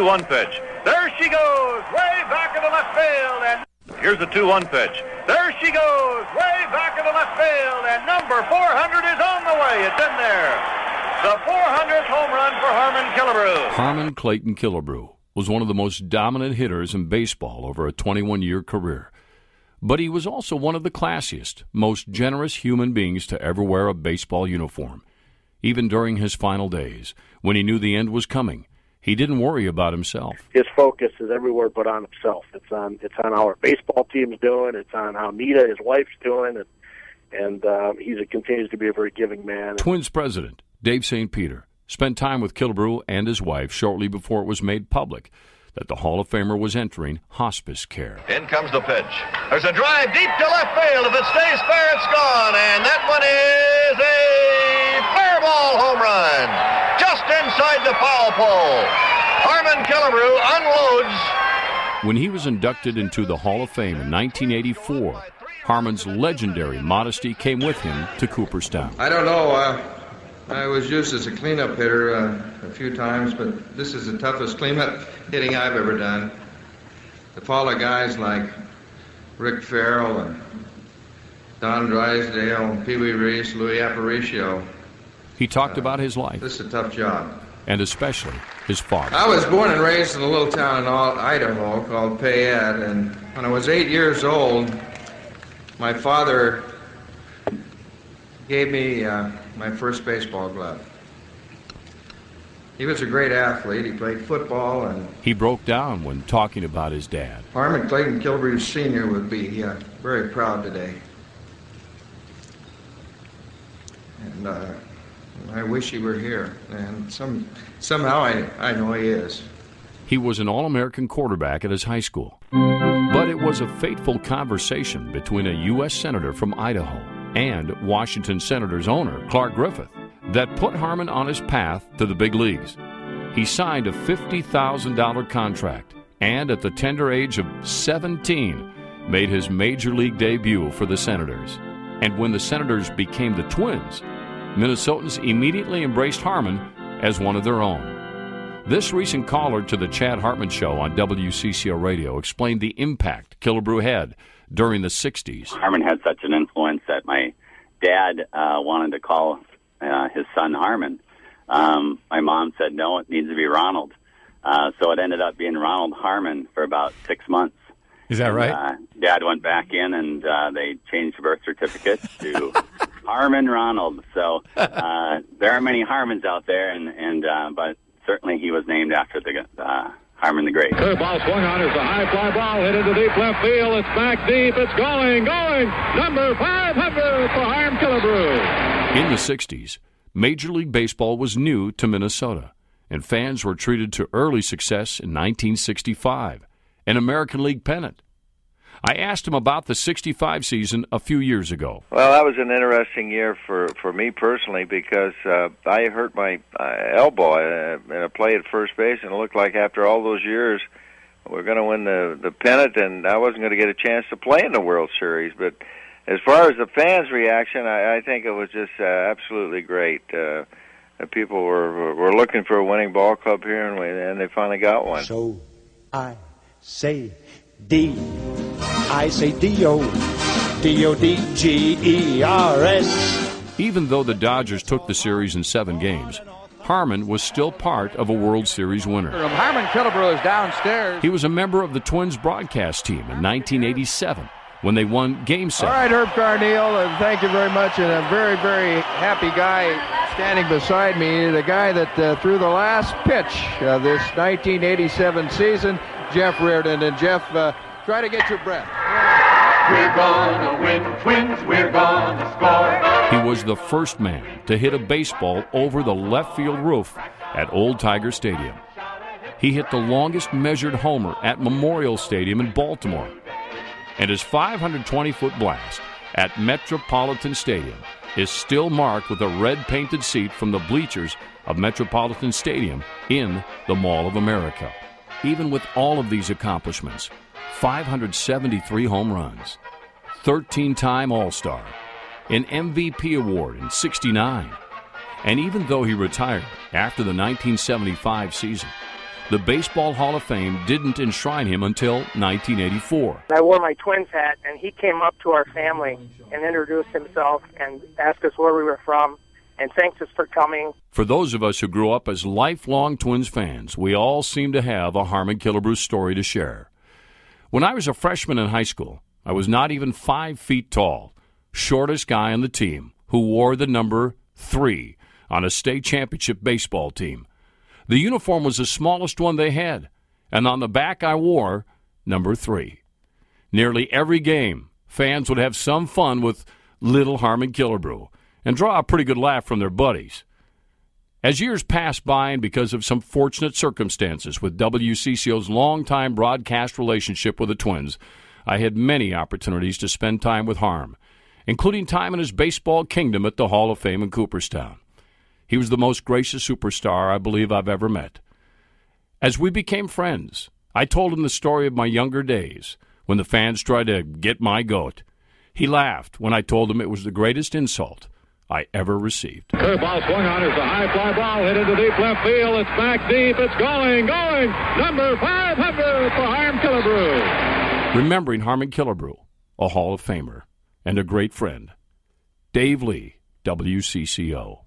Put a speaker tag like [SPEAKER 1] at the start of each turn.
[SPEAKER 1] 2-1 pitch. There she goes, way back into left field, and here's the 2-1 pitch. There she goes, way back into left field, and number 400 is on the way. It's in there. The 400th home run for Harmon Killebrew.
[SPEAKER 2] Harmon Clayton Killebrew was one of the most dominant hitters in baseball over a 21-year career. But he was also one of the classiest, most generous human beings to ever wear a baseball uniform. Even during his final days, when he knew the end was coming, he didn't worry about himself.
[SPEAKER 3] His focus is everywhere but on himself. It's on how our baseball team's doing. It's on how Nita, his wife's doing, and he continues to be a very giving man.
[SPEAKER 2] Twins president Dave St. Peter spent time with Killebrew and his wife shortly before it was made public that the Hall of Famer was entering hospice care.
[SPEAKER 1] In comes the pitch. There's a drive deep to left field. If it stays fair, it's gone. And that one is a fair ball home run. Just inside the foul pole. Harmon Killebrew unloads.
[SPEAKER 2] When he was inducted into the Hall of Fame in 1984, Harmon's legendary modesty came with him to Cooperstown.
[SPEAKER 4] I don't know. I was used as a cleanup hitter a few times, but this is the toughest cleanup hitting I've ever done. To follow guys like Rick Farrell and Don Drysdale, Pee Wee Reese, Louis Aparicio.
[SPEAKER 2] He talked about his life.
[SPEAKER 4] This is a tough job.
[SPEAKER 2] And especially his father.
[SPEAKER 4] I was born and raised in a little town in Idaho called Payette, and when I was 8 years old, my father gave me my first baseball glove. He was a great athlete. He played football, and
[SPEAKER 2] he broke down when talking about his dad.
[SPEAKER 4] Harmon Clayton Killebrew Sr. would be very proud today. And I wish he were here. And somehow I know he is.
[SPEAKER 2] He was an All-American quarterback at his high school. But it was a fateful conversation between a U.S. Senator from Idaho and Washington Senators owner, Clark Griffith, that put Harmon on his path to the big leagues. He signed a $50,000 contract and at the tender age of 17 made his major league debut for the Senators. And when the Senators became the Twins, Minnesotans immediately embraced Harmon as one of their own. This recent caller to the Chad Hartman Show on WCCO Radio explained the impact Killebrew had during the 60s.
[SPEAKER 5] Harmon had such an influence that my dad wanted to call his son Harmon. My mom said, no, it needs to be Ronald. So it ended up being Ronald Harmon for about 6 months.
[SPEAKER 6] Is that right?
[SPEAKER 5] Dad went back in and they changed the birth certificate to Harmon Ronald. So there are many Harmons out there, but certainly he was named after the Harmon the Great.
[SPEAKER 7] Curveball swung on is a high fly ball hit into deep left field. It's back deep. It's going. Number 500 for Harmon Killebrew.
[SPEAKER 2] In the 60s, Major League Baseball was new to Minnesota, and fans were treated to early success in 1965, an American League pennant. I asked him about the 65 season a few years ago.
[SPEAKER 8] Well, that was an interesting year for me personally because I hurt my elbow in a play at first base, and it looked like after all those years we're going to win the pennant, and I wasn't going to get a chance to play in the World Series. But as far as the fans' reaction, I think it was just absolutely great. People were looking for a winning ball club here, and they finally got one.
[SPEAKER 9] So I say D. I say D-O. D-O-D-G-E-R-S.
[SPEAKER 2] Even though the Dodgers took the series in 7 games, Harmon was still part of a World Series winner.
[SPEAKER 10] Harmon Killebrew is downstairs.
[SPEAKER 2] He was a member of the Twins broadcast team in 1987 when they won Game 7.
[SPEAKER 10] All right, Herb Carneal, thank you very much, and a very, very happy guy standing beside me, the guy that threw the last pitch of this 1987 season, Jeff Reardon. And Jeff, try to get your breath.
[SPEAKER 7] We're gonna win, Twins, we're gonna score.
[SPEAKER 2] He was the first man to hit a baseball over the left field roof at Old Tiger Stadium. He hit the longest measured homer at Memorial Stadium in Baltimore. And his 520-foot blast at Metropolitan Stadium is still marked with a red-painted seat from the bleachers of Metropolitan Stadium in the Mall of America. Even with all of these accomplishments, 573 home runs, 13-time All-Star, an MVP award in '69, and even though he retired after the 1975 season, the Baseball Hall of Fame didn't enshrine him until 1984.
[SPEAKER 6] I wore my Twins hat, and he came up to our family and introduced himself and asked us where we were from and thanked us for coming.
[SPEAKER 2] For those of us who grew up as lifelong Twins fans, we all seem to have a Harmon Killebrew story to share. When I was a freshman in high school, I was not even 5 feet tall, shortest guy on the team, who wore the number 3 on a state championship baseball team. The uniform was the smallest one they had, and on the back I wore number 3. Nearly every game, fans would have some fun with little Harmon Killebrew and draw a pretty good laugh from their buddies. As years passed by, and because of some fortunate circumstances with WCCO's longtime broadcast relationship with the Twins, I had many opportunities to spend time with Harm, including time in his baseball kingdom at the Hall of Fame in Cooperstown. He was the most gracious superstar I believe I've ever met. As we became friends, I told him the story of my younger days when the fans tried to get my goat. He laughed when I told him it was the greatest insult I ever received.
[SPEAKER 7] Curveball swung on as the high fly ball hit into deep left field. It's back deep. It's going. Number 500 for Harm Killebrew.
[SPEAKER 2] Remembering Harmon Killebrew, a Hall of Famer and a great friend. Dave Lee, WCCO.